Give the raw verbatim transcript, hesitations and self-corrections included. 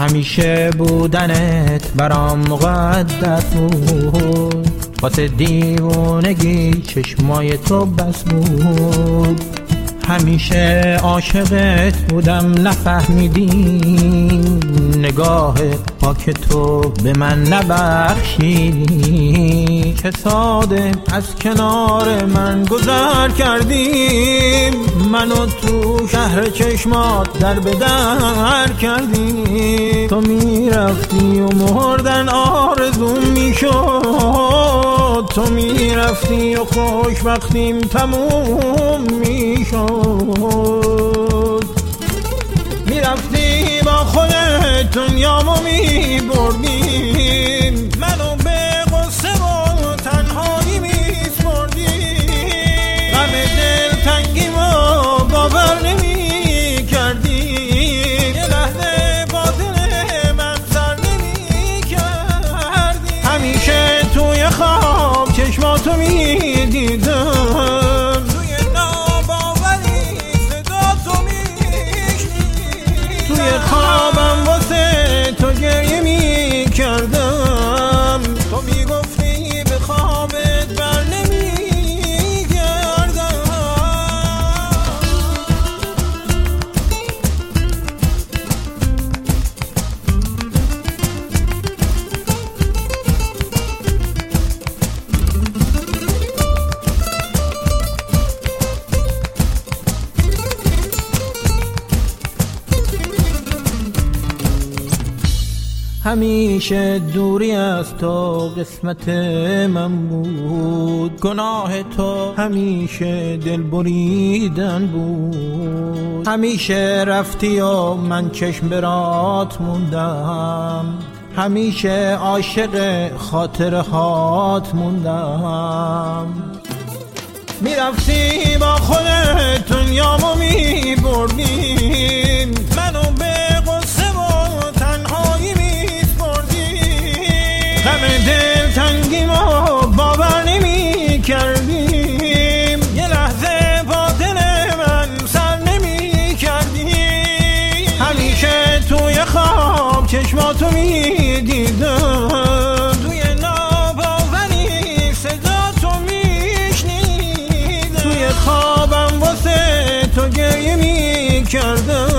همیشه بودنت برام مقدس بود، واسه دیوونگی چشمای تو بس بود. همیشه عاشقت بودم نفهمیدی، نگاه پاک تو به من نبخشیدی. چه ساده از کنار من گذر کردی، منو تو شهر چشمات در به در کردی. تو میرفتی و مردن آرزوم میشد، تو میرفتی و خوشبختیم تموم میشد. میرفتی با خودت دنیامو میبردی، منو به غصه و تنهایی میسپردی. غم دلتنگیمو باور نمی کردی، یه لحظه با دل من سر نمی کردی. همیشه توی خواب چشماتو میدیدم، توی خوابم واسه تو گریه می کردم. تو می گفتی به خوابت بر نمی گردم. همیشه دوری از تو قسمت من بود، گناه تو همیشه دل بریدن بود. همیشه رفتی و من چشم برات موندم، همیشه عاشق خاطرهات موندم. میرفتی با خودت دنیامو میبردی، منو به غصه و تنهایی میسپردی. غم دلتنگیمو باور نمی کردیم، یه لحظه با دل من سر نمی کردی. همیشه توی خواب چشماتو میدیدم، توی ناباوری صداتو میشنیدم. توی خوابم واسه تو گریه می کردم.